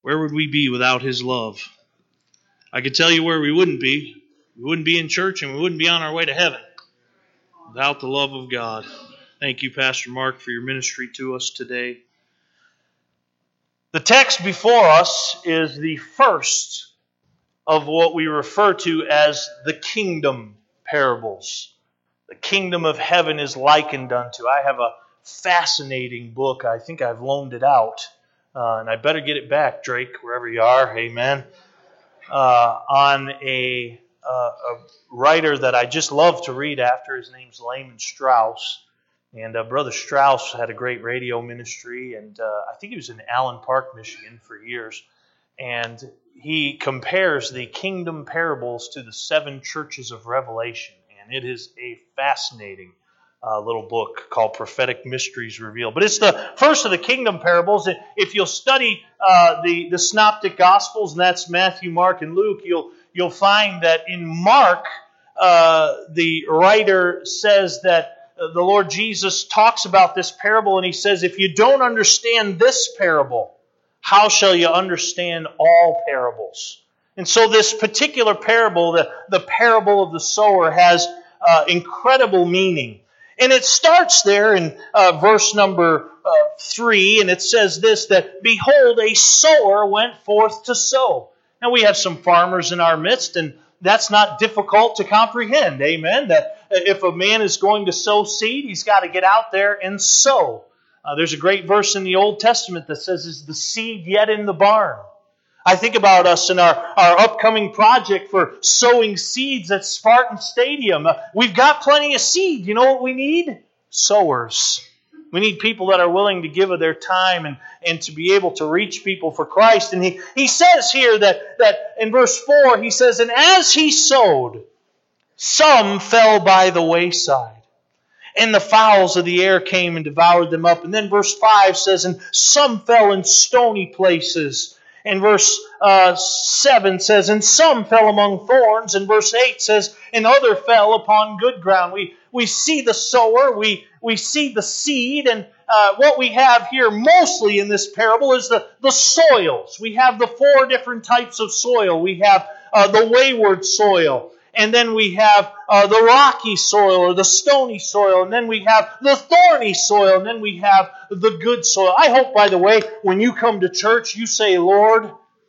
Where would we be without His love? I could tell you where we wouldn't be. We wouldn't be in church and we wouldn't be on our way to heaven without the love of God. Thank you, Pastor Mark, for your ministry to us today. The text before us is the first of what we refer to as the kingdom parables. The kingdom of heaven is likened unto. I have a fascinating book. I think I've loaned it out. And I better get it back, Drake, wherever you are. Amen. On a writer that I just love to read after. His name's Lehman Strauss. And Brother Strauss had a great radio ministry. And I think he was in Allen Park, Michigan for years. And he compares the kingdom parables to the 7 churches of Revelation. And it is a fascinating little book called Prophetic Mysteries Revealed. But it's the first of the kingdom parables. If you'll study the Synoptic Gospels, and that's Matthew, Mark, and Luke, you'll find that in Mark, the writer says that the Lord Jesus talks about this parable, and he says, if you don't understand this parable, how shall you understand all parables? And so this particular parable, the parable of the sower, has incredible meaning. And it starts there in verse number 3, and it says this, that, behold, a sower went forth to sow. Now we have some farmers in our midst, and that's not difficult to comprehend, amen? That if a man is going to sow seed, he's got to get out there and sow. There's a great verse in the Old Testament that says, is the seed yet in the barn? I think about us in our upcoming project for sowing seeds at Spartan Stadium. We've got plenty of seed. You know what we need? Sowers. We need people that are willing to give of their time and to be able to reach people for Christ. And he says here that in verse 4, he says, and as he sowed, some fell by the wayside. And the fowls of the air came and devoured them up. And then verse 5 says, and some fell in stony places. And verse 7 says, and some fell among thorns. And verse 8 says, and other fell upon good ground. We see the sower, we see the seed, and what we have here mostly in this parable is the soils. We have the 4 different types of soil. We have the wayward soil. And then we have the rocky soil or the stony soil. And then we have the thorny soil. And then we have the good soil. I hope, by the way, when you come to church, you say, Lord,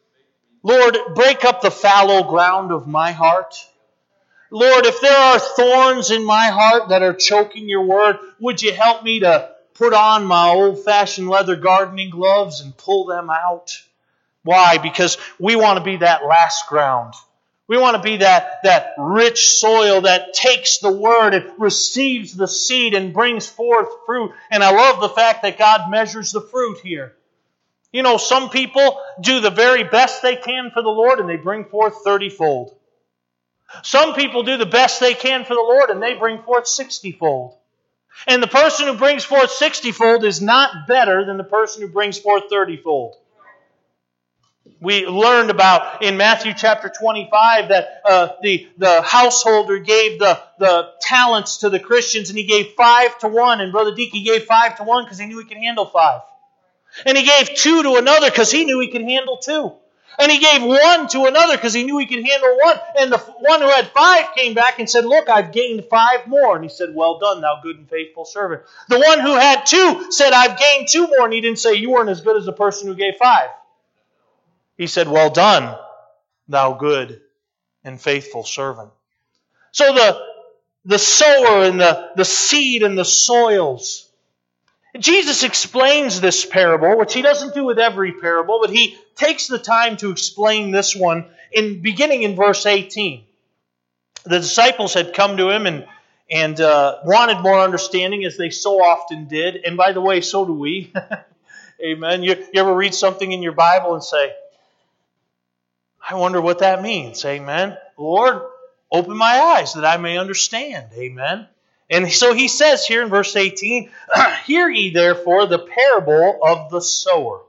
break up the fallow ground of my heart. Lord, if there are thorns in my heart that are choking your word, would you help me to put on my old-fashioned leather gardening gloves and pull them out? Why? Because we want to be that last ground. We want to be that rich soil that takes the word and receives the seed and brings forth fruit. And I love the fact that God measures the fruit here. You know, some people do the very best they can for the Lord and they bring forth 30-fold. Some people do the best they can for the Lord and they bring forth 60-fold. And the person who brings forth 60-fold is not better than the person who brings forth 30-fold. We learned about in Matthew chapter 25 that the householder gave the talents to the Christians, and he gave 5 to one. And Brother Deaky gave 5 to one because he knew he could handle 5. And he gave 2 to another because he knew he could handle 2. And he gave 1 to another because he knew he could handle 1. And the one who had 5 came back and said, look, I've gained 5 more. And he said, well done, thou good and faithful servant. The one who had 2 said, I've gained 2 more. And he didn't say, you weren't as good as the person who gave 5. He said, well done, thou good and faithful servant. So the sower and the seed and the soils. Jesus explains this parable, which he doesn't do with every parable, but he takes the time to explain this one beginning in verse 18. The disciples had come to him and wanted more understanding, as they so often did. And by the way, so do we. Amen. You ever read something in your Bible and say, I wonder what that means. Amen. Lord, open my eyes that I may understand. Amen. And so he says here in verse 18, hear ye therefore the parable of the sower.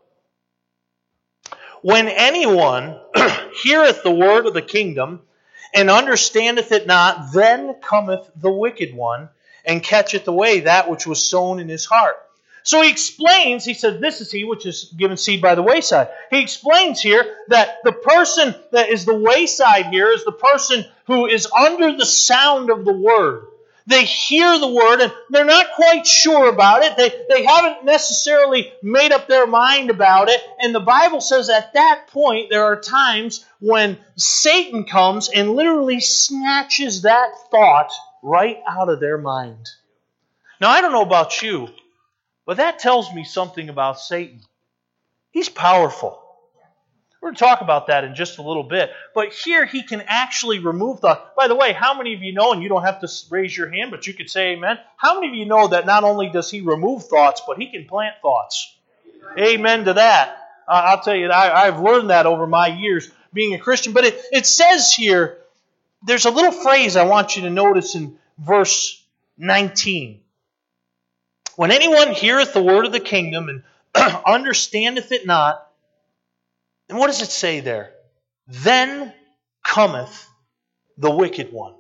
When anyone heareth the word of the kingdom and understandeth it not, then cometh the wicked one and catcheth away that which was sown in his heart. So he explains, he says, this is he which is given seed by the wayside. He explains here that the person that is the wayside here is the person who is under the sound of the word. They hear the word and they're not quite sure about it. They haven't necessarily made up their mind about it. And the Bible says at that point there are times when Satan comes and literally snatches that thought right out of their mind. Now I don't know about you, but that tells me something about Satan. He's powerful. We're going to talk about that in just a little bit. But here he can actually remove thought. By the way, how many of you know, and you don't have to raise your hand, but you could say amen. How many of you know that not only does he remove thoughts, but he can plant thoughts? Amen to that. I'll tell you, I've learned that over my years being a Christian. But it says here, there's a little phrase I want you to notice in verse 19. When anyone heareth the word of the kingdom and understandeth it not, and what does it say there? Then cometh the wicked one.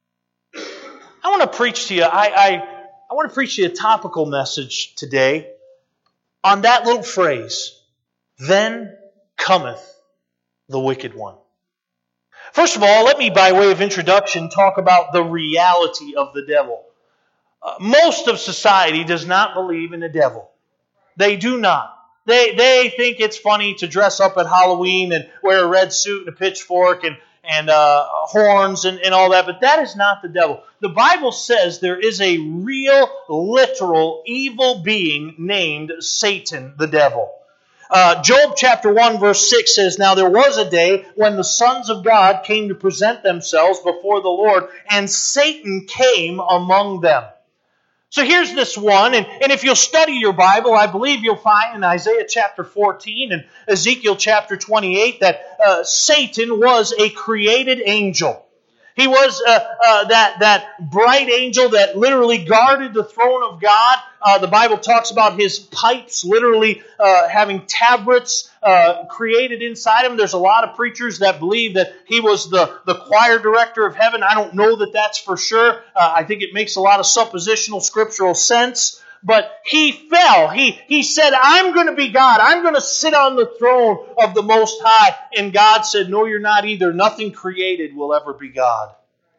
I want to preach to you. I want to preach to you a topical message today on that little phrase. Then cometh the wicked one. First of all, let me, by way of introduction, talk about the reality of the devil. Most of society does not believe in the devil. They do not. They think it's funny to dress up at Halloween and wear a red suit and a pitchfork and horns and all that, but that is not the devil. The Bible says there is a real, literal, evil being named Satan, the devil. Job chapter 1 verse 6 says, Now there was a day when the sons of God came to present themselves before the Lord, and Satan came among them. So here's this one, and if you'll study your Bible, I believe you'll find in Isaiah chapter 14 and Ezekiel chapter 28 that Satan was a created angel. He was that bright angel that literally guarded the throne of God. The Bible talks about his pipes literally having tabrets created inside him. There's a lot of preachers that believe that he was the choir director of heaven. I don't know that that's for sure. I think it makes a lot of suppositional scriptural sense. But he fell. He said, I'm going to be God. I'm going to sit on the throne of the Most High. And God said, no, you're not either. Nothing created will ever be God.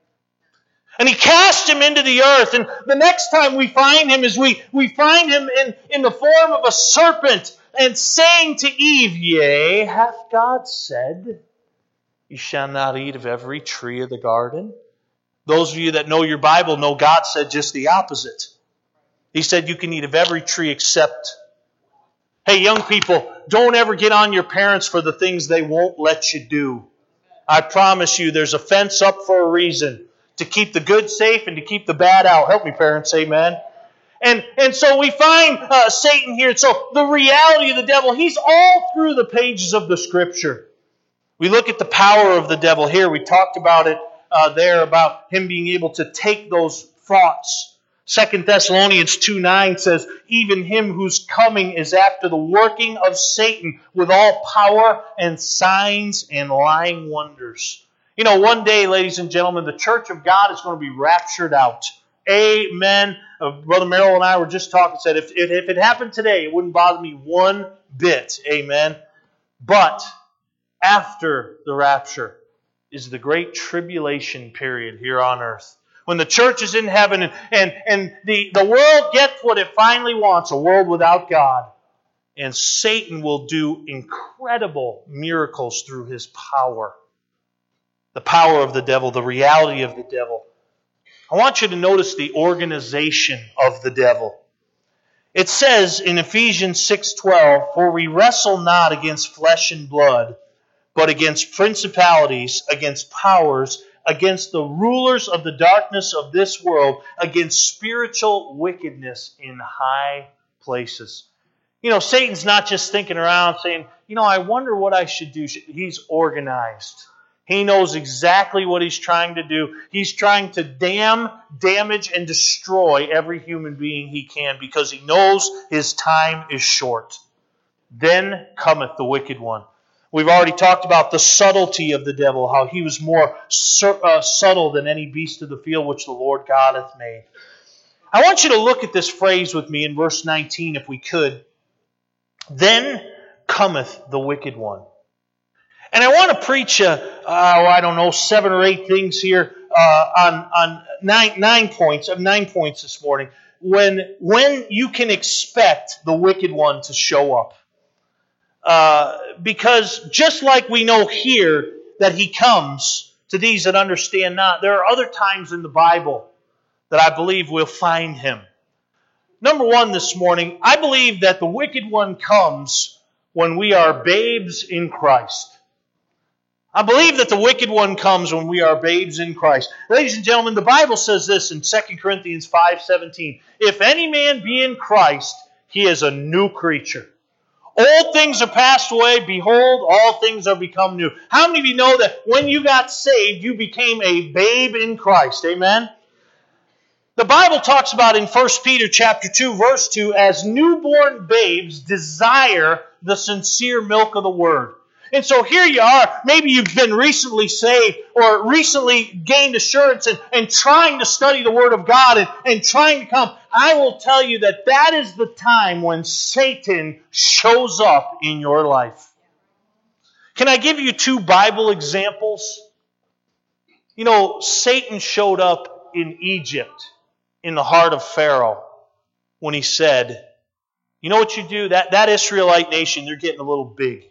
And he cast him into the earth. And the next time we find him is we find him in the form of a serpent and saying to Eve, Yea, hath God said, you shall not eat of every tree of the garden? Those of you that know your Bible know God said just the opposite. He said you can eat of every tree except... Hey, young people, don't ever get on your parents for the things they won't let you do. I promise you there's a fence up for a reason. To keep the good safe and to keep the bad out. Help me, parents, amen. And so we find Satan here. So the reality of the devil, he's all through the pages of the Scripture. We look at the power of the devil here. We talked about it there, about him being able to take those thoughts. 2 Thessalonians 2:9 says, even him whose coming is after the working of Satan with all power and signs and lying wonders. You know, one day, ladies and gentlemen, the church of God is going to be raptured out. Amen. Brother Merrill and I were just talking, said if it happened today, it wouldn't bother me one bit. Amen. But after the rapture is the great tribulation period here on earth. When the church is in heaven and the world gets what it finally wants, a world without God. And Satan will do incredible miracles through his power. The power of the devil, the reality of the devil. I want you to notice the organization of the devil. It says in Ephesians 6:12, For we wrestle not against flesh and blood, but against principalities, against powers, against the rulers of the darkness of this world, against spiritual wickedness in high places. You know, Satan's not just thinking around saying, I wonder what I should do. He's organized. He knows exactly what he's trying to do. He's trying to damage, and destroy every human being he can because he knows his time is short. Then cometh the wicked one. We've already talked about the subtlety of the devil, how he was more subtle than any beast of the field which the Lord God hath made. I want you to look at this phrase with me in verse 19 if we could. Then cometh the wicked one. And I want to preach, 7 or 8 things here on 9 points this morning. When you can expect the wicked one to show up. Because just like we know here that he comes to these that understand not, there are other times in the Bible that I believe we'll find him. Number one this morning, I believe that the wicked one comes when we are babes in Christ. I believe that the wicked one comes when we are babes in Christ. Ladies and gentlemen, the Bible says this in 2 Corinthians 5:17. If any man be in Christ, he is a new creature. Old things are passed away. Behold, all things are become new. How many of you know that when you got saved, you became a babe in Christ? Amen? The Bible talks about in 1 Peter chapter 2, verse 2, as newborn babes desire the sincere milk of the Word. And so here you are, maybe you've been recently saved or recently gained assurance and trying to study the Word of God and trying to come. I will tell you that is the time when Satan shows up in your life. Can I give you 2 Bible examples? You know, Satan showed up in Egypt, in the heart of Pharaoh, when he said, you know what you do? That Israelite nation, they're getting a little big.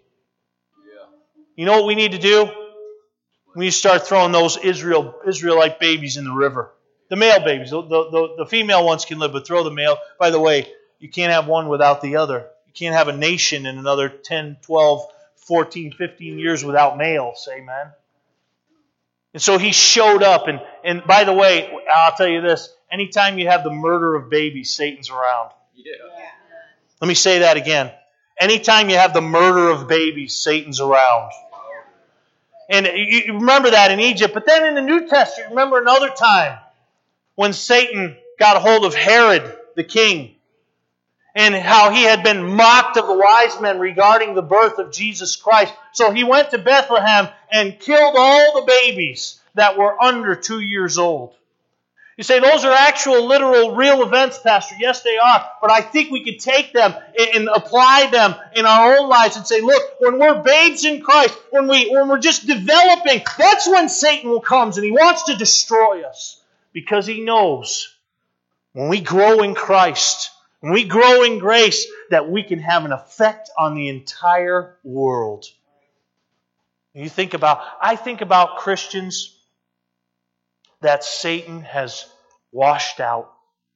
You know what we need to do? We need to start throwing those Israelite babies in the river. The male babies. The female ones can live, but throw the male. By the way, you can't have one without the other. You can't have a nation in another 10, 12, 14, 15 years without males. Amen? And so he showed up. And by the way, I'll tell you this. Anytime you have the murder of babies, Satan's around. Yeah. Let me say that again. Anytime you have the murder of babies, Satan's around. And you remember that in Egypt. But then in the New Testament, remember another time when Satan got a hold of Herod, the king, and how he had been mocked of the wise men regarding the birth of Jesus Christ. So he went to Bethlehem and killed all the babies that were under 2 years old. You say, those are actual, literal, real events, Pastor. Yes, they are. But I think we could take them and apply them in our own lives and say, look, when we're babes in Christ, when we're just developing, that's when Satan comes and he wants to destroy us. Because he knows when we grow in Christ, when we grow in grace, that we can have an effect on the entire world. I think about Christians that Satan has washed out.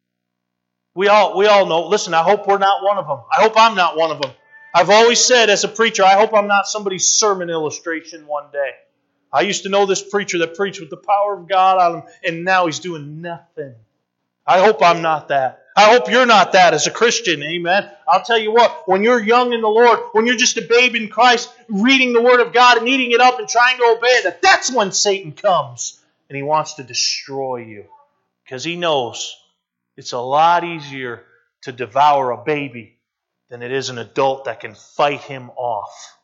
We all know. Listen, I hope we're not one of them. I hope I'm not one of them. I've always said as a preacher, I hope I'm not somebody's sermon illustration one day. I used to know this preacher that preached with the power of God on him, and now he's doing nothing. I hope I'm not that. I hope you're not that as a Christian. Amen. I'll tell you what, when you're young in the Lord, when you're just a babe in Christ, reading the Word of God and eating it up and trying to obey it, that's when Satan comes. And he wants to destroy you. Because he knows it's a lot easier to devour a baby than it is an adult that can fight him off.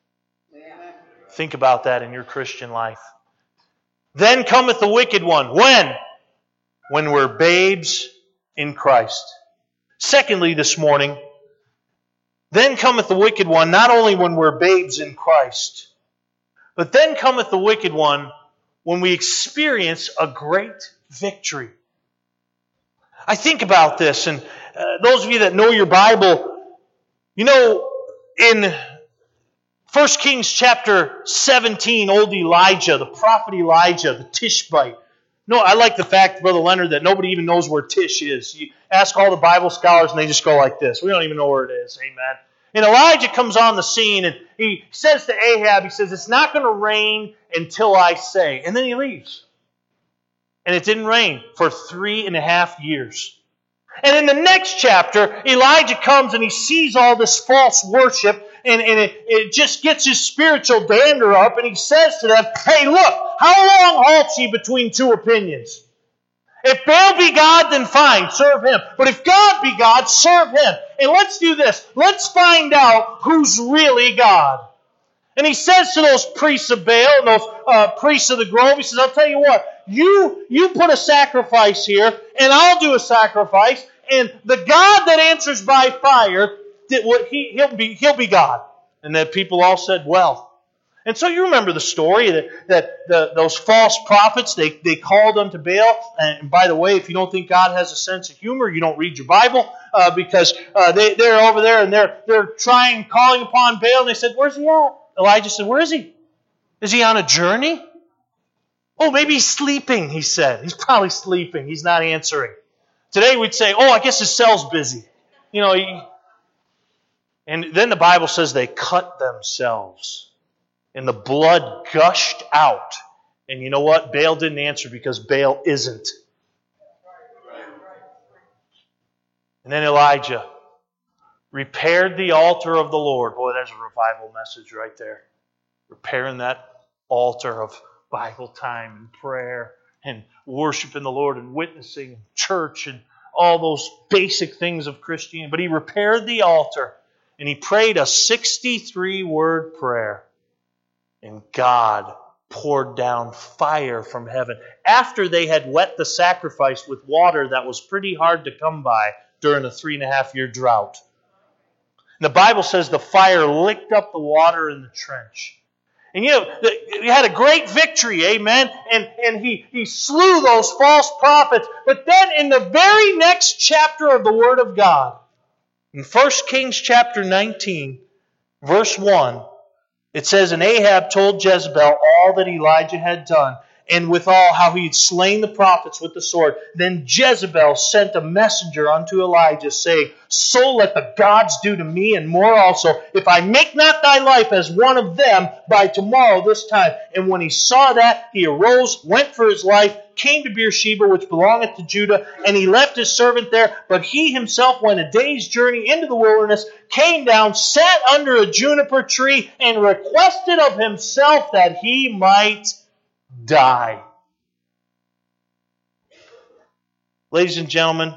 Think about that in your Christian life. Then cometh the wicked one. When? When we're babes in Christ. Secondly, this morning, then cometh the wicked one, not only when we're babes in Christ, but then cometh the wicked one when we experience a great victory. I think about this, and those of you that know your Bible, you know, in 1 Kings chapter 17, old Elijah, the prophet Elijah, the Tishbite. No, I like the fact, Brother Leonard, that nobody even knows where Tish is. You ask all the Bible scholars, and they just go like this. We don't even know where it is. Amen. And Elijah comes on the scene, and he says to Ahab, he says, it's not going to rain until I say. And then he leaves. And it didn't rain for 3.5 years. And in the next chapter, Elijah comes and he sees all this false worship, and it just gets his spiritual dander up, and he says to them, hey, look, how long halt ye between two opinions? If Baal be God, then fine, serve him. But if God be God, serve him. And let's do this. Let's find out who's really God. And he says to those priests of Baal and those priests of the grove, he says, I'll tell you what, You put a sacrifice here, and I'll do a sacrifice, and the God that answers by fire, he'll be God. And that people all said, well. And so you remember the story that those false prophets, they called unto Baal. And by the way, if you don't think God has a sense of humor, you don't read your Bible, because they're over there and they're calling upon Baal, and they said, where's he at? Elijah said, where is he? Is he on a journey? Oh, maybe he's sleeping, he said. He's probably sleeping. He's not answering. Today we'd say, oh, I guess his cell's busy. And then the Bible says they cut themselves. And the blood gushed out. And you know what? Baal didn't answer because Baal isn't. And then Elijah repaired the altar of the Lord. Boy, there's a revival message right there. Repairing that altar of Bible time and prayer and worshiping the Lord and witnessing and church and all those basic things of Christianity. But he repaired the altar and he prayed a 63-word prayer. And God poured down fire from heaven after they had wet the sacrifice with water that was pretty hard to come by during a 3.5-year drought. And the Bible says the fire licked up the water in the trench. And he had a great victory, amen? And he slew those false prophets. But then in the very next chapter of the Word of God, in 1 Kings chapter 19, verse 1, it says, and Ahab told Jezebel all that Elijah had done, and withal how he had slain the prophets with the sword. Then Jezebel sent a messenger unto Elijah, saying, so let the gods do to me, and more also, if I make not thy life as one of them by tomorrow this time. And when he saw that, he arose, went for his life, came to Beersheba, which belongeth to Judah, and he left his servant there. But he himself went a day's journey into the wilderness, came down, sat under a juniper tree, and requested of himself that he might die. Ladies and gentlemen,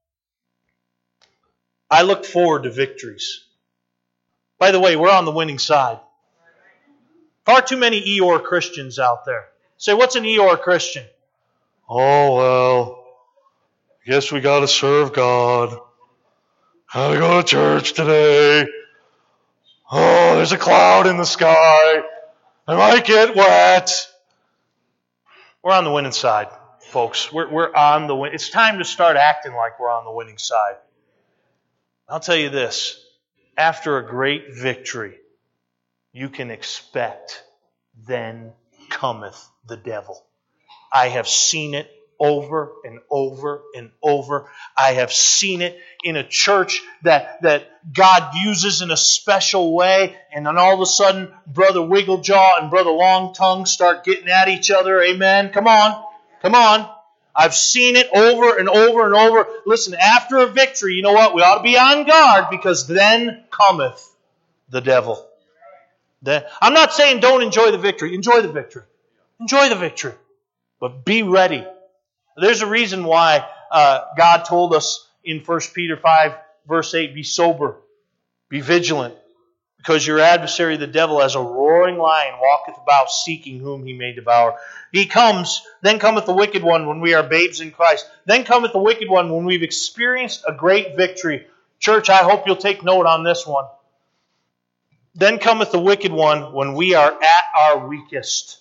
I look forward to victories. By the way, we're on the winning side. Far too many Eeyore Christians out there. Say, what's an Eeyore Christian? Oh, well, I guess we got to serve God. Gotta go to church today. Oh, there's a cloud in the sky. I might get wet. We're on the winning side, folks. We're on the win. It's time to start acting like we're on the winning side. I'll tell you this. After a great victory, you can expect, then cometh the devil. I have seen it over and over and over. I have seen it in a church that God uses in a special way, and then all of a sudden, Brother Wigglejaw and Brother Long Tongue start getting at each other. Amen. Come on. I've seen it over and over and over. Listen, after a victory, you know what? We ought to be on guard, because then cometh the devil. I'm not saying don't enjoy the victory. Enjoy the victory. Enjoy the victory. But be ready. There's a reason why God told us in 1 Peter 5, verse 8, be sober, be vigilant, because your adversary, the devil, as a roaring lion, walketh about seeking whom he may devour. He comes, then cometh the wicked one when we are babes in Christ. Then cometh the wicked one when we've experienced a great victory. Church, I hope you'll take note on this one. Then cometh the wicked one when we are at our weakest.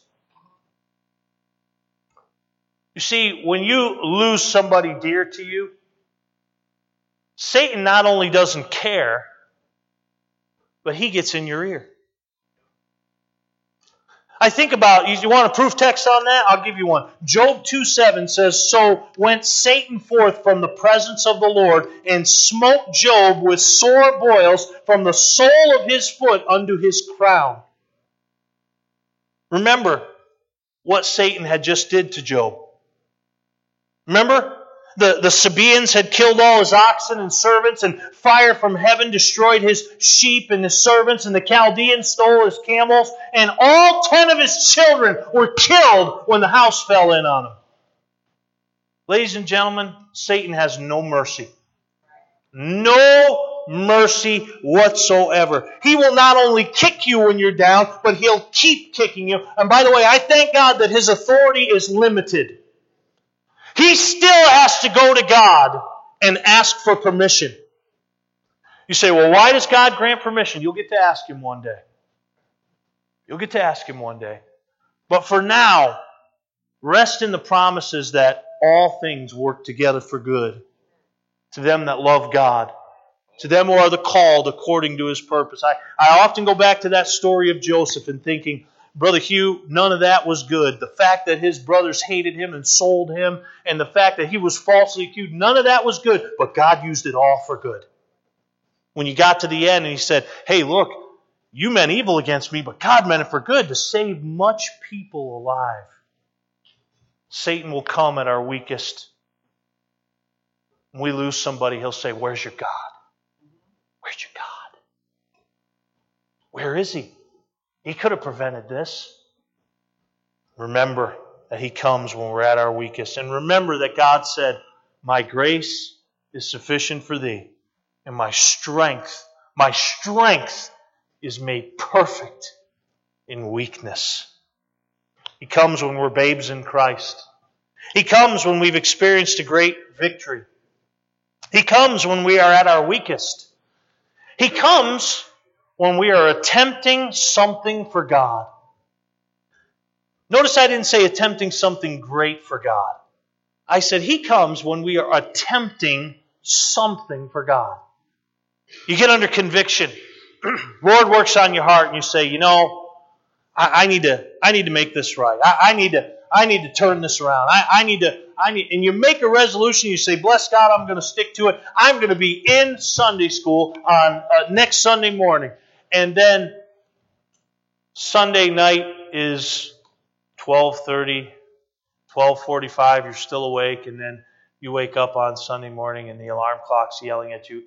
You see, when you lose somebody dear to you, Satan not only doesn't care, but he gets in your ear. I think about, you want a proof text on that? I'll give you one. Job 2:7 says, so went Satan forth from the presence of the Lord, and smote Job with sore boils from the sole of his foot unto his crown. Remember what Satan had just did to Job. Remember? The Sabaeans had killed all his oxen and servants, and fire from heaven destroyed his sheep and his servants, and the Chaldeans stole his camels, and all 10 of his children were killed when the house fell in on them. Ladies and gentlemen, Satan has no mercy. No mercy whatsoever. He will not only kick you when you're down, but he'll keep kicking you. And by the way, I thank God that his authority is limited. He still has to go to God and ask for permission. You say, well, why does God grant permission? You'll get to ask Him one day. You'll get to ask Him one day. But for now, rest in the promises that all things work together for good to them that love God, to them who are the called according to His purpose. I often go back to that story of Joseph and thinking, Brother Hugh, none of that was good. The fact that his brothers hated him and sold him, and the fact that he was falsely accused, none of that was good. But God used it all for good. When you got to the end and He said, hey, look, you meant evil against me, but God meant it for good to save much people alive. Satan will come at our weakest. When we lose somebody, he'll say, where's your God? Where's your God? Where is He? He could have prevented this. Remember that He comes when we're at our weakest. And remember that God said, my grace is sufficient for thee, and my strength is made perfect in weakness. He comes when we're babes in Christ. He comes when we've experienced a great victory. He comes when we are at our weakest. He comes when we are attempting something for God. Notice I didn't say attempting something great for God. I said He comes when we are attempting something for God. You get under conviction. Lord works on your heart and you say, you know, I need to make this right. I need to turn this around. And you make a resolution. You say, bless God, I'm going to stick to it. I'm going to be in Sunday school on next Sunday morning. And then Sunday night is 12:30, 12:45. You're still awake, and then you wake up on Sunday morning, and the alarm clock's yelling at you,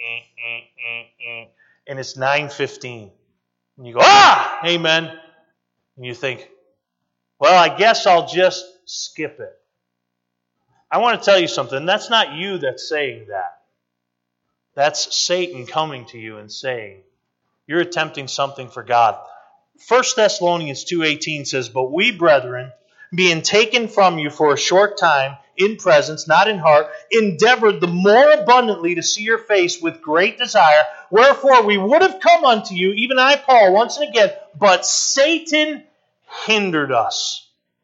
and it's 9:15. And you go, amen. And you think, well, I guess I'll just skip it. I want to tell you something. That's not you that's saying that. That's Satan coming to you and saying, you're attempting something for God. 1 Thessalonians 2:18 says, but we, brethren, being taken from you for a short time, in presence, not in heart, endeavored the more abundantly to see your face with great desire. Wherefore we would have come unto you, even I, Paul, once and again, but Satan hindered us.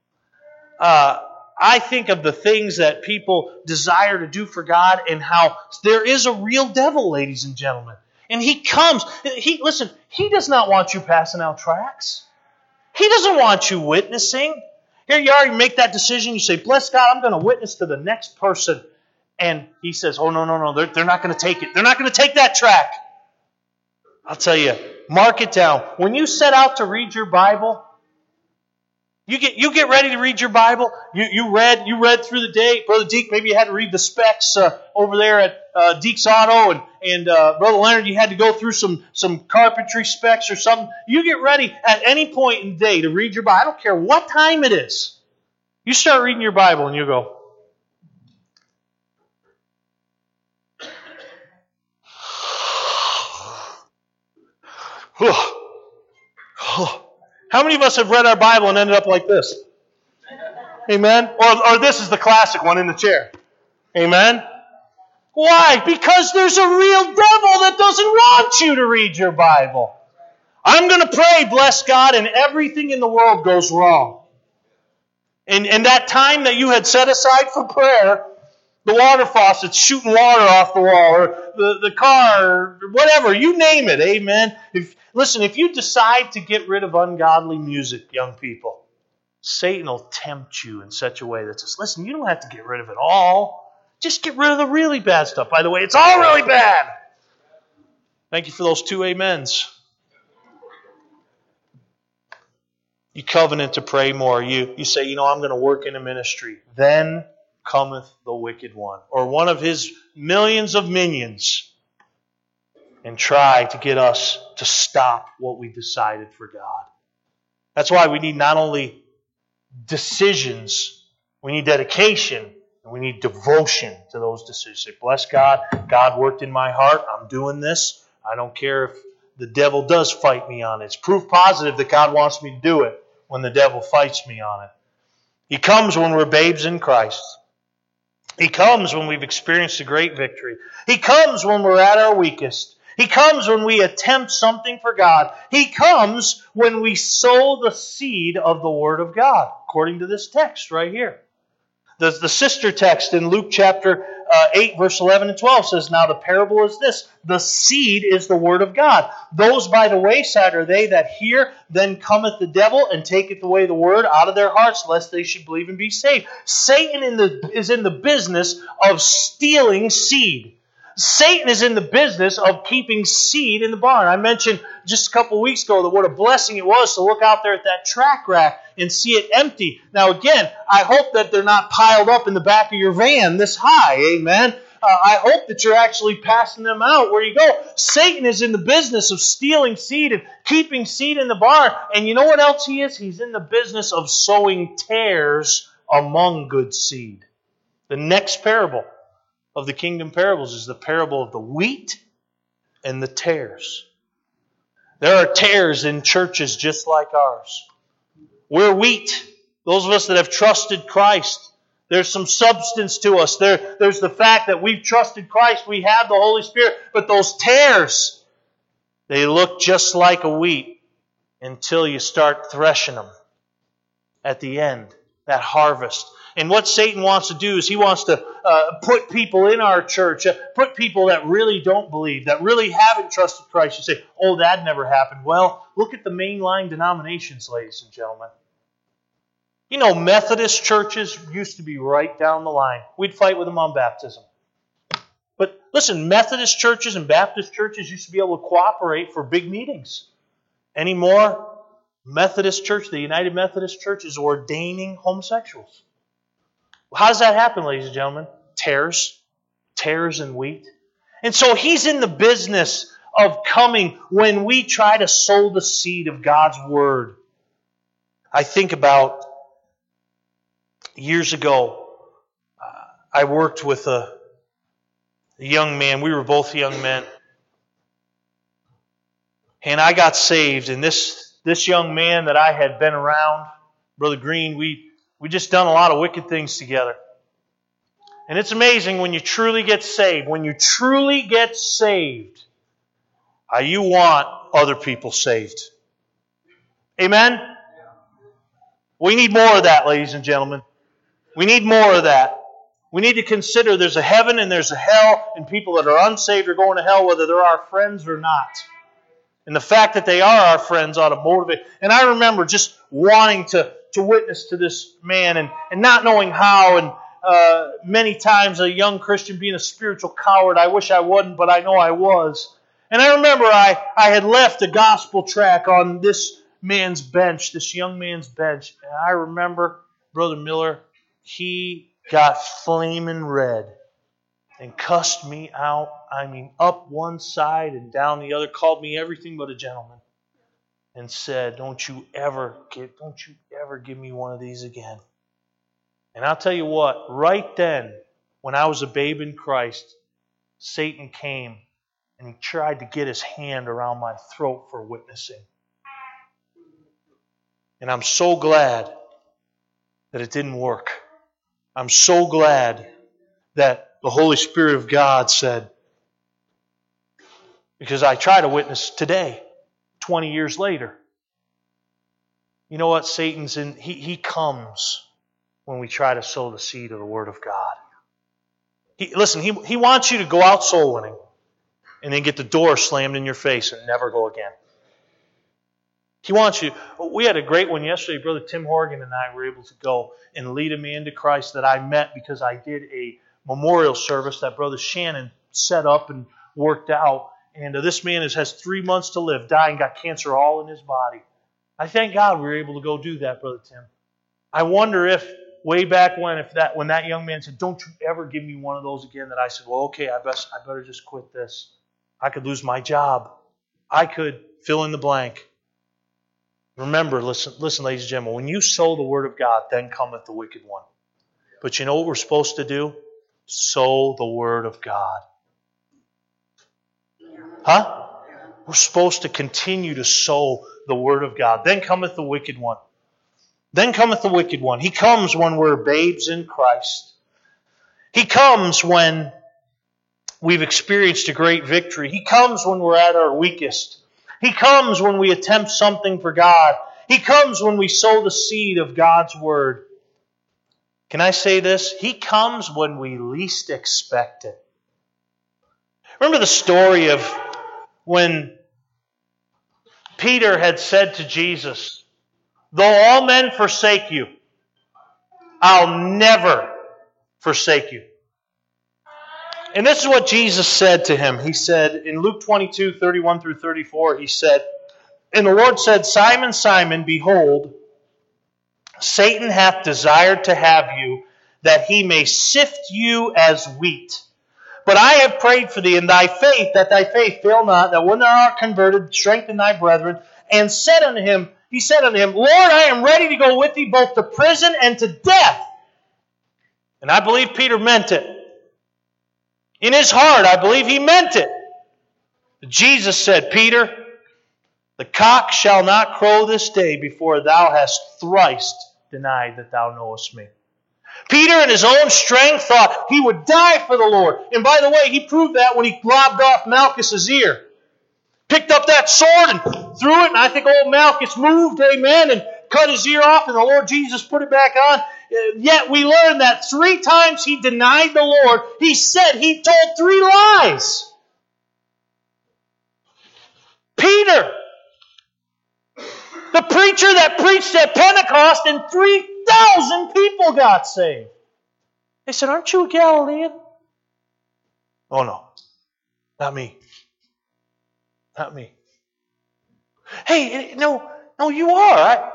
I think of the things that people desire to do for God and how there is a real devil, ladies and gentlemen. And he comes. Listen, he does not want you passing out tracts. He doesn't want you witnessing. Here you are, you make that decision, you say, bless God, I'm going to witness to the next person. And he says, oh, no, they're not going to take it. They're not going to take that tract. I'll tell you, mark it down. When you set out to read your Bible, you get ready to read your Bible. You read through the day. Brother Deke, maybe you had to read the specs over there at Deke's Auto, and Brother Leonard, you had to go through some carpentry specs or something. You get ready at any point in the day to read your Bible. I don't care what time it is. You start reading your Bible and you go, how many of us have read our Bible and ended up like this? Amen? Or this is the classic one in the chair. Amen? Why? Because there's a real devil that doesn't want you to read your Bible. I'm going to pray, bless God, and everything in the world goes wrong. And that time that you had set aside for prayer, the water faucet's shooting water off the wall, or the car, or whatever, you name it, amen? Listen, if you decide to get rid of ungodly music, young people, Satan will tempt you in such a way that says, listen, you don't have to get rid of it all. Just get rid of the really bad stuff. By the way, it's all really bad. Thank you for those 2 amens. You covenant to pray more. You say, I'm going to work in a ministry. Then cometh the wicked one, or one of his millions of minions, and try to get us to stop what we decided for God. That's why we need not only decisions, we need dedication, and we need devotion to those decisions. Say, bless God, God worked in my heart, I'm doing this. I don't care if the devil does fight me on it. It's proof positive that God wants me to do it when the devil fights me on it. He comes when we're babes in Christ. He comes when we've experienced a great victory. He comes when we're at our weakest. He comes when we attempt something for God. He comes when we sow the seed of the Word of God, according to this text right here. The sister text in Luke chapter 8, verse 11 and 12 says, "Now the parable is this, the seed is the Word of God. Those by the wayside are they that hear, then cometh the devil, and taketh away the Word out of their hearts, lest they should believe and be saved." Satan is in the business of stealing seed. Satan is in the business of keeping seed in the barn. I mentioned just a couple weeks ago that what a blessing it was to look out there at that track rack and see it empty. Now again, I hope that they're not piled up in the back of your van this high, amen? I hope that you're actually passing them out where you go. Satan is in the business of stealing seed and keeping seed in the barn. And you know what else he is? He's in the business of sowing tares among good seed. The next parable of the kingdom parables is the parable of the wheat and the tares. There are tares in churches just like ours. We're wheat. Those of us that have trusted Christ. There's some substance to us. There's the fact that we've trusted Christ. We have the Holy Spirit. But those tares, they look just like a wheat until you start threshing them at the end, that harvest. And what Satan wants to do is he wants to put people in our church, put people that really don't believe, that really haven't trusted Christ. You say, "Oh, that never happened." Well, look at the mainline denominations, ladies and gentlemen. You know, Methodist churches used to be right down the line. We'd fight with them on baptism. But listen, Methodist churches and Baptist churches used to be able to cooperate for big meetings. Anymore, Methodist Church, the United Methodist Church, is ordaining homosexuals. How does that happen, ladies and gentlemen? Tares in wheat. And so he's in the business of coming when we try to sow the seed of God's Word. I think about years ago, I worked with a young man. We were both young men. And I got saved. And this young man that I had been around, Brother Green, we just done a lot of wicked things together. And it's amazing when you truly get saved. When you truly get saved, you want other people saved. Amen? We need more of that, ladies and gentlemen. We need more of that. We need to consider there's a heaven and there's a hell, and people that are unsaved are going to hell whether they're our friends or not. And the fact that they are our friends ought to motivate. And I remember just wanting to witness to this man and not knowing how, and many times a young Christian being a spiritual coward. I wish I wasn't, but I know I was. And I remember I had left a gospel tract on this man's bench, this young man's bench. And I remember Brother Miller, he got flaming red and cussed me out. I mean, up one side and down the other, called me everything but a gentleman, and said, don't you ever give me one of these again. And I'll tell you what, right then, when I was a babe in Christ, Satan came and he tried to get his hand around my throat for witnessing. And I'm so glad that it didn't work. I'm so glad that the Holy Spirit of God said, because I try to witness today, 20 years later. You know what? Satan's in, he comes when we try to sow the seed of the Word of God. He wants you to go out soul winning and then get the door slammed in your face and never go again. He wants you. We had a great one yesterday. Brother Tim Horgan and I were able to go and lead a man to Christ that I met because I did a memorial service that Brother Shannon set up and worked out. And this man has 3 months to live, dying, got cancer all in his body. I thank God we were able to go do that, Brother Tim. I wonder if, way back when, when that young man said, don't you ever give me one of those again, that I said, well, okay, I better just quit this. I could lose my job. I could fill in the blank. Remember, listen, ladies and gentlemen, when you sow the Word of God, then cometh the wicked one. But you know what we're supposed to do? Sow the Word of God. Huh? We're supposed to continue to sow the Word of God. Then cometh the wicked one. Then cometh the wicked one. He comes when we're babes in Christ. He comes when we've experienced a great victory. He comes when we're at our weakest. He comes when we attempt something for God. He comes when we sow the seed of God's Word. Can I say this? He comes when we least expect it. Remember the story of when Peter had said to Jesus, "Though all men forsake you, I'll never forsake you." And this is what Jesus said to him. He said in Luke 22, 31 through 34, He said, "And the Lord said, Simon, Simon, behold, Satan hath desired to have you, that he may sift you as wheat. But I have prayed for thee in thy faith, that thy faith fail not, that when thou art converted, strengthen thy brethren. And said unto him, He said unto him, Lord, I am ready to go with thee both to prison and to death." And I believe Peter meant it. In his heart, I believe he meant it. Jesus said, "Peter, the cock shall not crow this day before thou hast thrice denied that thou knowest me." Peter, in his own strength, thought he would die for the Lord. And by the way, he proved that when he lobbed off Malchus's ear. Picked up that sword and threw it, and I think old Malchus moved, amen, and cut his ear off, and the Lord Jesus put it back on. Yet we learn that 3 times he denied the Lord. He said he told 3 lies. Peter, the preacher that preached at Pentecost and 3,000 people got saved. They said, "Aren't you a Galilean?" "Oh no, not me. Not me." "Hey, no, you are.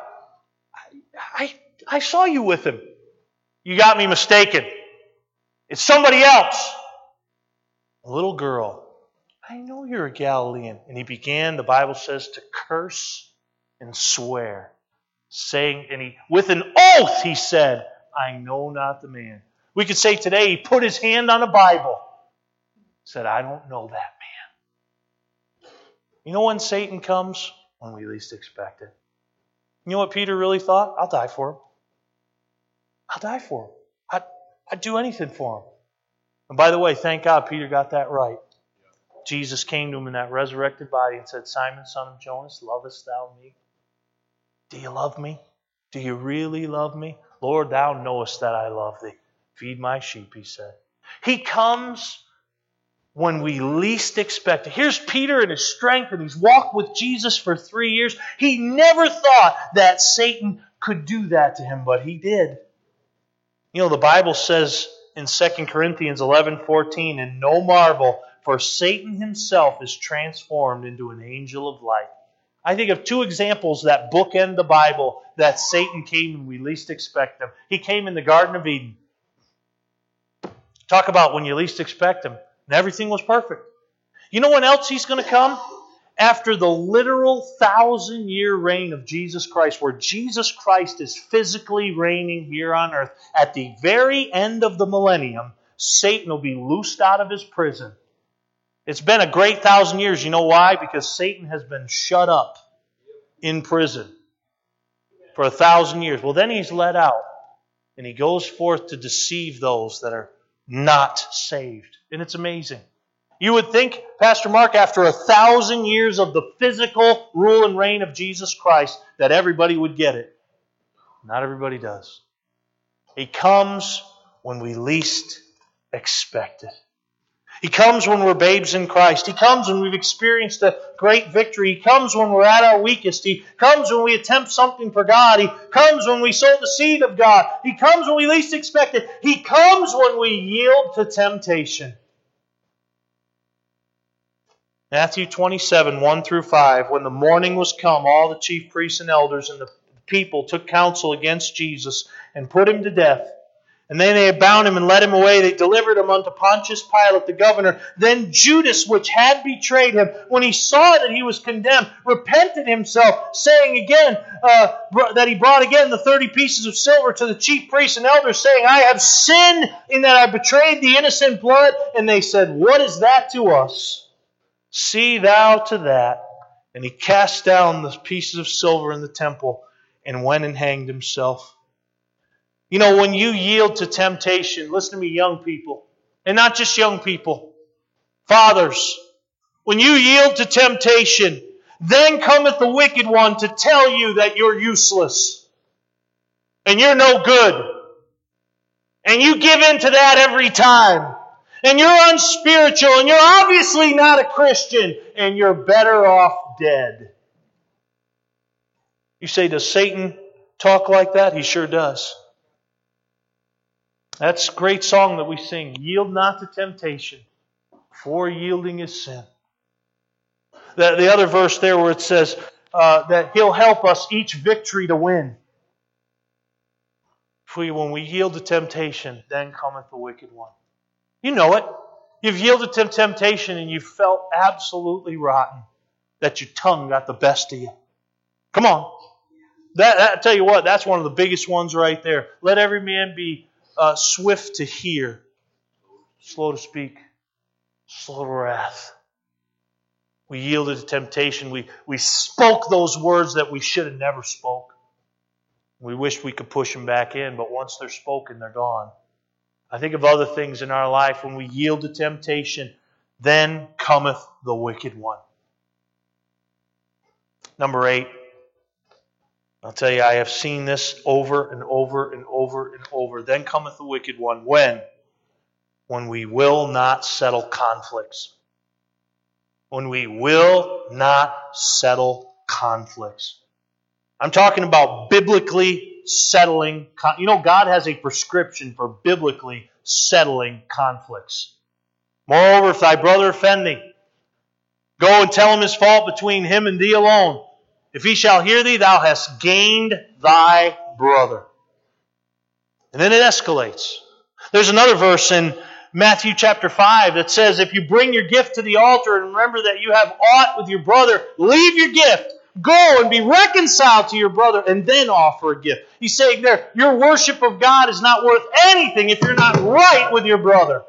I saw you with him." "You got me mistaken. It's somebody else." "A little girl." "I know you're a Galilean." And he began, the Bible says, to curse and swear, saying, and with an oath he said, "I know not the man." We could say today he put his hand on a Bible, said, "I don't know that man." You know when Satan comes? When we least expect it. You know what Peter really thought? I'll die for him. I'll die for him. I'd do anything for him. And by the way, thank God Peter got that right. Jesus came to him in that resurrected body and said, "Simon, son of Jonas, lovest thou me?" Do you love me? Do you really love me? "Lord, thou knowest that I love thee. Feed my sheep," he said. He comes when we least expect it. Here's Peter in his strength, and he's walked with Jesus for 3 years. He never thought that Satan could do that to him, but he did. You know, the Bible says in 2 Corinthians 11:14, "And no marvel, for Satan himself is transformed into an angel of light." I think of 2 examples that bookend the Bible that Satan came when we least expect him. He came in the Garden of Eden. Talk about when you least expect him. And everything was perfect. You know when else he's going to come? After the literal 1,000-year reign of Jesus Christ, where Jesus Christ is physically reigning here on earth. At the very end of the millennium, Satan will be loosed out of his prison. It's been a great 1,000 years. You know why? Because Satan has been shut up in prison for 1,000 years. Well, then he's let out, and he goes forth to deceive those that are not saved. And it's amazing. You would think, Pastor Mark, after 1,000 years of the physical rule and reign of Jesus Christ, that everybody would get it. Not everybody does. He comes when we least expect it. He comes when we're babes in Christ. He comes when we've experienced a great victory. He comes when we're at our weakest. He comes when we attempt something for God. He comes when we sow the seed of God. He comes when we least expect it. He comes when we yield to temptation. Matthew 27, 1 through 5. "When the morning was come, all the chief priests and elders and the people took counsel against Jesus and put him to death. And then they had bound him and led him away. They delivered him unto Pontius Pilate the governor. Then Judas, which had betrayed him, when he saw that he was condemned, repented himself, saying again that he brought again the 30 pieces of silver to the chief priests and elders, saying, I have sinned in that I betrayed the innocent blood. And they said, What is that to us? See thou to that. And he cast down the pieces of silver in the temple and went and hanged himself. You know, when you yield to temptation, listen to me, young people, and not just young people, fathers, when you yield to temptation, then cometh the wicked one to tell you that you're useless and you're no good. And you give in to that every time. And you're unspiritual and you're obviously not a Christian and you're better off dead. You say, does Satan talk like that? He sure does. That's a great song that we sing. Yield not to temptation, for yielding is sin. The other verse there where it says that He'll help us each victory to win. When we yield to temptation, then cometh the wicked one. You know it. You've yielded to temptation and you felt absolutely rotten. That your tongue got the best of you. Come on. I tell you what, that's one of the biggest ones right there. Let every man be swift to hear, slow to speak, slow to wrath. We yielded to temptation. We spoke those words that we should have never spoke. We wish we could push them back in, but once they're spoken, they're gone. I think of other things in our life when we yield to temptation, then cometh the wicked one. Number 8. I'll tell you, I have seen this over and over and over and over. Then cometh the wicked one. When? When we will not settle conflicts. When we will not settle conflicts. I'm talking about biblically settling. You know, God has a prescription for biblically settling conflicts. Moreover, if thy brother offend thee, go and tell him his fault between him and thee alone. If he shall hear thee, thou hast gained thy brother. And then it escalates. There's another verse in Matthew chapter 5 that says, if you bring your gift to the altar and remember that you have aught with your brother, leave your gift. Go and be reconciled to your brother and then offer a gift. He's saying there, your worship of God is not worth anything if you're not right with your brother.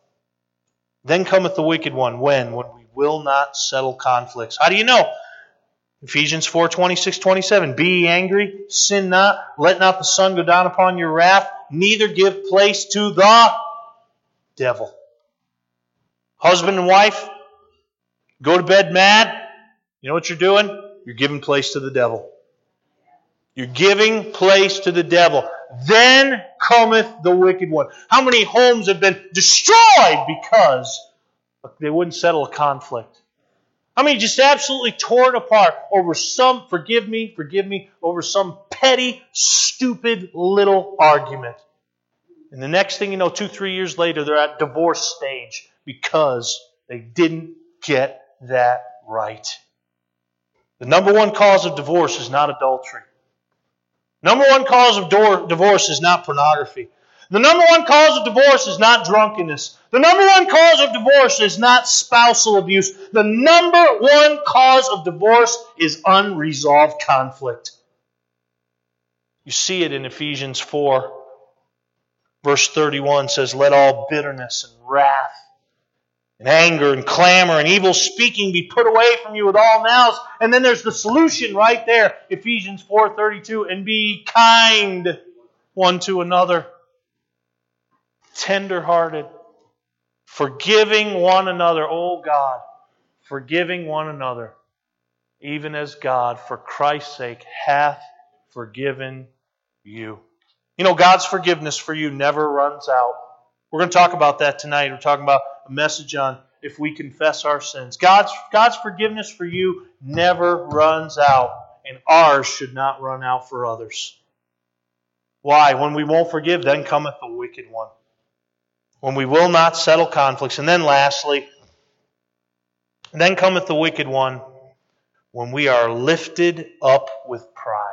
Then cometh the wicked one. When? When we will not settle conflicts. How do you know? Ephesians 4:26-27. Be ye angry, sin not, let not the sun go down upon your wrath, neither give place to the devil. Husband and wife, go to bed mad. You know what you're doing? You're giving place to the devil. You're giving place to the devil. Then cometh the wicked one. How many homes have been destroyed because they wouldn't settle a conflict? How many just absolutely torn apart over some, forgive me, over some petty, stupid little argument. And the next thing you know, 2-3 years later, they're at divorce stage because they didn't get that right. The number one cause of divorce is not adultery. Number one cause of divorce is not pornography. The number one cause of divorce is not drunkenness. The number one cause of divorce is not spousal abuse. The number one cause of divorce is unresolved conflict. You see it in Ephesians 4. Verse 31 says, let all bitterness and wrath and anger and clamor and evil speaking be put away from you with all malice. And then there's the solution right there. Ephesians 4:32. And be kind one to another. Tender-hearted. Forgiving one another. Oh God. Forgiving one another. Even as God, for Christ's sake, hath forgiven you. You know, God's forgiveness for you never runs out. We're going to talk about that tonight. We're talking about a message on if we confess our sins. God's forgiveness for you never runs out, and ours should not run out for others. Why? When we won't forgive, then cometh the wicked one. When we will not settle conflicts. And then lastly, then cometh the wicked one when we are lifted up with pride.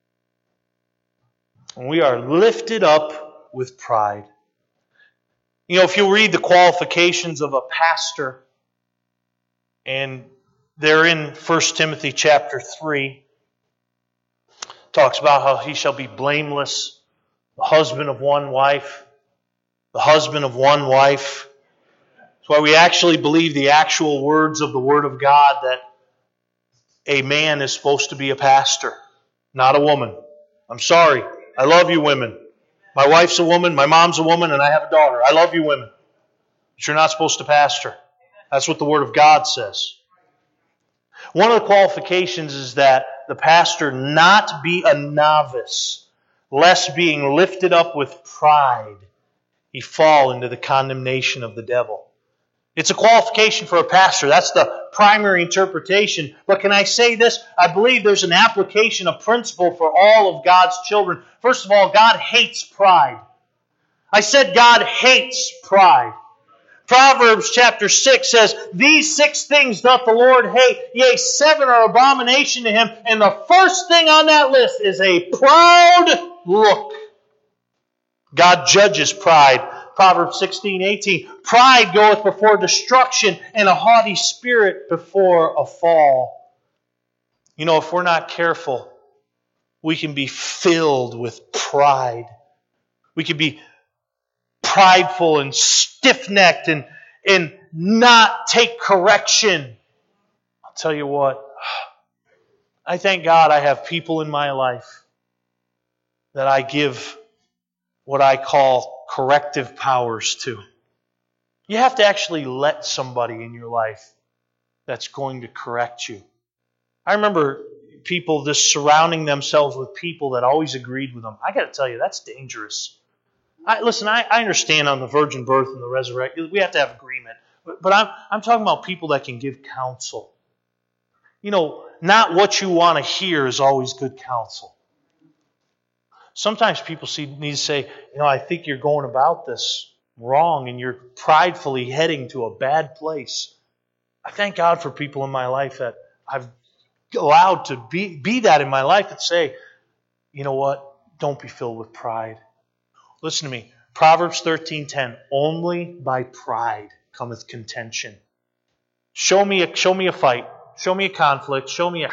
When we are lifted up with pride. You know, if you read the qualifications of a pastor, and they're in 1 Timothy chapter 3, talks about how he shall be blameless, the husband of one wife. The husband of one wife. That's why we actually believe the actual words of the Word of God that a man is supposed to be a pastor, not a woman. I'm sorry. I love you women. My wife's a woman, my mom's a woman, and I have a daughter. I love you women. But you're not supposed to pastor. That's what the Word of God says. One of the qualifications is that the pastor not be a novice, lest being lifted up with pride, he fall into the condemnation of the devil. It's a qualification for a pastor. That's the primary interpretation. But can I say this? I believe there's an application, a principle for all of God's children. First of all, God hates pride. I said God hates pride. Proverbs chapter 6 says, "These 6 things doth the Lord hate, yea, 7 are abomination to him." And the first thing on that list is a proud look. God judges pride. Proverbs 16:18, "Pride goeth before destruction, and a haughty spirit before a fall." You know, if we're not careful, we can be filled with pride. We can be prideful and stiff-necked and not take correction. I'll tell you what, I thank God I have people in my life that I give what I call corrective powers to. You have to actually let somebody in your life that's going to correct you. I remember people just surrounding themselves with people that always agreed with them. I got to tell you, that's dangerous. I understand on the virgin birth and the resurrection, we have to have agreement. But I'm talking about people that can give counsel. You know, not what you want to hear is always good counsel. Sometimes people need to say, I think you're going about this wrong and you're pridefully heading to a bad place. I thank God for people in my life that I've allowed to be that in my life and say, you know what? Don't be filled with pride. Listen to me. Proverbs 13:10. Only by pride cometh contention. Show me a fight. Show me a conflict. Show me and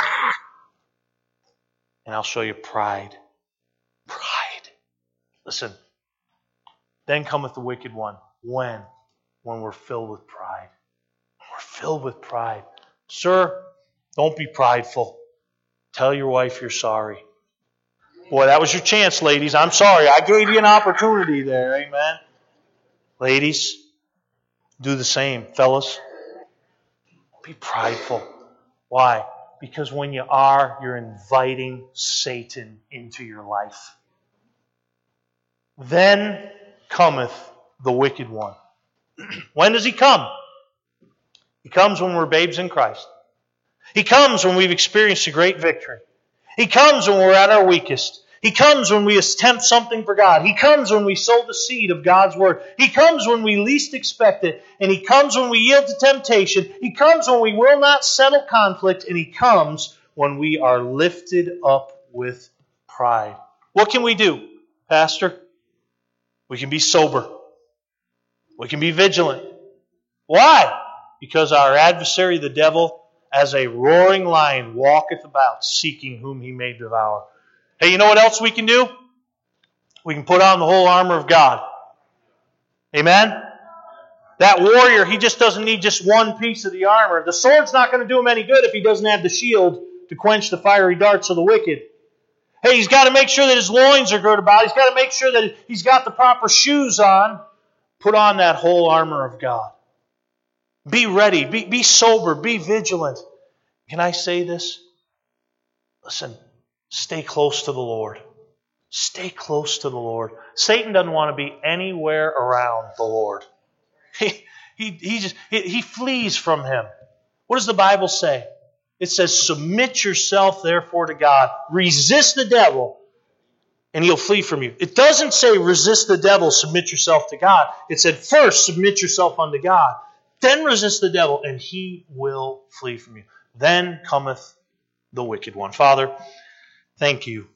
I'll show you pride. Pride. Listen. Then cometh the wicked one. When? When we're filled with pride. When we're filled with pride. Sir, don't be prideful. Tell your wife you're sorry. Boy, that was your chance, ladies. I'm sorry. I gave you an opportunity there. Amen. Ladies, do the same. Fellas, be prideful. Why? Because when you are, you're inviting Satan into your life. Then cometh the wicked one. When does he come? He comes when we're babes in Christ. He comes when we've experienced a great victory. He comes when we're at our weakest. He comes when we attempt something for God. He comes when we sow the seed of God's Word. He comes when we least expect it. And He comes when we yield to temptation. He comes when we will not settle conflict. And He comes when we are lifted up with pride. What can we do, Pastor? We can be sober. We can be vigilant. Why? Because our adversary, the devil, as a roaring lion, walketh about, seeking whom he may devour. Hey, you know what else we can do? We can put on the whole armor of God. Amen? That warrior, he just doesn't need just one piece of the armor. The sword's not going to do him any good if he doesn't have the shield to quench the fiery darts of the wicked. Hey, he's got to make sure that his loins are girded about. He's got to make sure that he's got the proper shoes on. Put on that whole armor of God. Be ready. Be sober. Be vigilant. Can I say this? Listen, stay close to the Lord. Stay close to the Lord. Satan doesn't want to be anywhere around the Lord. He flees from Him. What does the Bible say? It says, submit yourself therefore to God. Resist the devil, and he'll flee from you. It doesn't say resist the devil, submit yourself to God. It said first submit yourself unto God. Then resist the devil, and he will flee from you. Then cometh the wicked one. Father, thank you